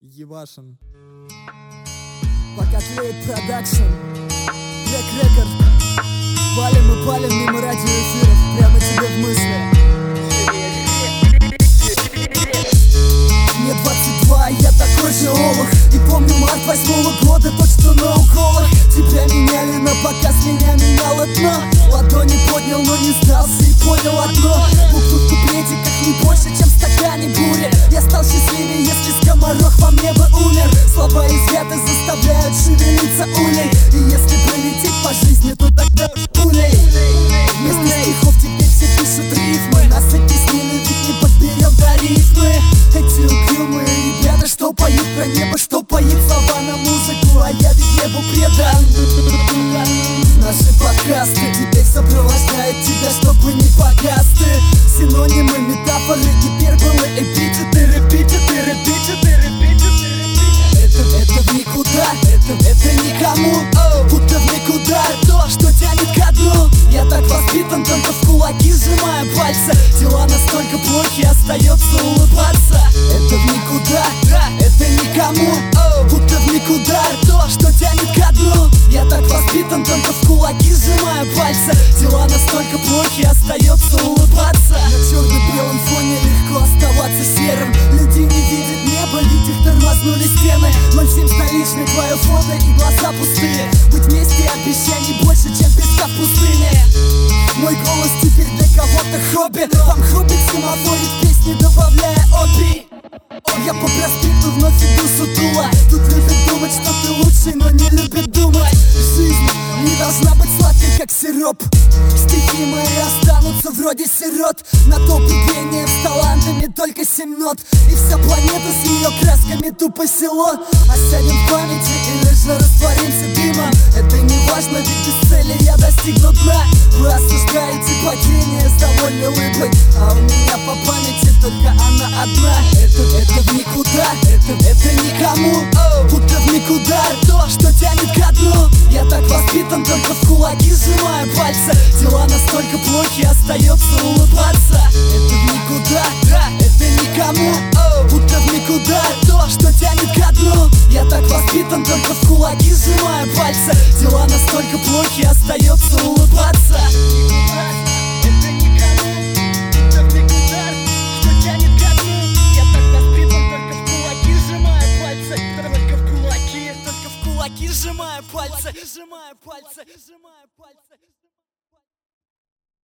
Ебашин. Пока тлеет продакшн, Трек Рекорд. Палим и палим мимо радиоэфиров, прямо тебе в мысли. Мне 22, я такой же олух. И помню март 8-го года, тот, что на уколах. Тебя меняли на показ, меня меняло дно. Ладони поднял, но не сдался и понял одно: буквы в куплетиках не больше, чем в стакане бури. Я стал счастливее, если скоморох во мне бы умер. Слова и взгляды заставляют шевелиться улей. И если пролететь по жизни, то тогда уж пулей. Вместо стихов теперь все пишут рифмы. Нас оттеснили, ведь не подберем тарифы. Эти угрюмые ребята, что поют про небо, что поют слова на музыку, а я ведь небу предан. Наши подкасты теперь сопровождают тебя, чтобы не погас ты. Синонимы, метафоры, гиперболы, эпитеты, репитеты, репитеты, репитеты. Это в никуда, это никому, будто в никуда то, что тянет ко дну. Я так воспитан, только в кулаки сжимаю пальцы. Дела настолько плохи, остается улыбаться. Это в никуда, это никому, будто в никуда то, что тянет ко дну. Я так воспитан, только в кулаки сжимаю пальцы. Дела настолько плохи, остается улыбаться. На черно-белом фоне легко оставаться серым. Люди не видят неба, ведь их тормознули стены. 07 столичный, твое фото и глаза пустые. Быть вместе обещаний больше, чем песка в пустыне. Мой голос теперь для кого-то хобби. Вам хобби семафорит песни, добавляя опий. Я по проспекту вновь иду сутула. Тут любят думать, что ты лучший, но не любят думать. Жизнь не должна быть сладкой, как сироп. Стихи мои останутся вроде сирот. На топ пения с талантами только 7 нот. И вся планета с ее красками тупо село. Осядем в памяти или же растворимся дымом. Это не важно, ведь без цели я достигну дна. Вы осуждаете падение с довольной улыбкой, а у меня по памяти только она одна. Это в никуда, это никому, будто в никуда то, что тянет ко дну. Я так воспитан, только в кулаки сжимаю пальцы. Дела настолько плохи, остается улыбаться. Это в никуда, это никому, будто в никуда то, что тянет ко дну. Я так воспитан, только в кулаки сжимаю пальцы. Дела настолько плохи, остается улыбаться. Это никому, будто в никуда, что тянет ко дну. Я так воспитан, только в кулаки сжимаю пальцы. Только в кулаки сжимаю пальцы.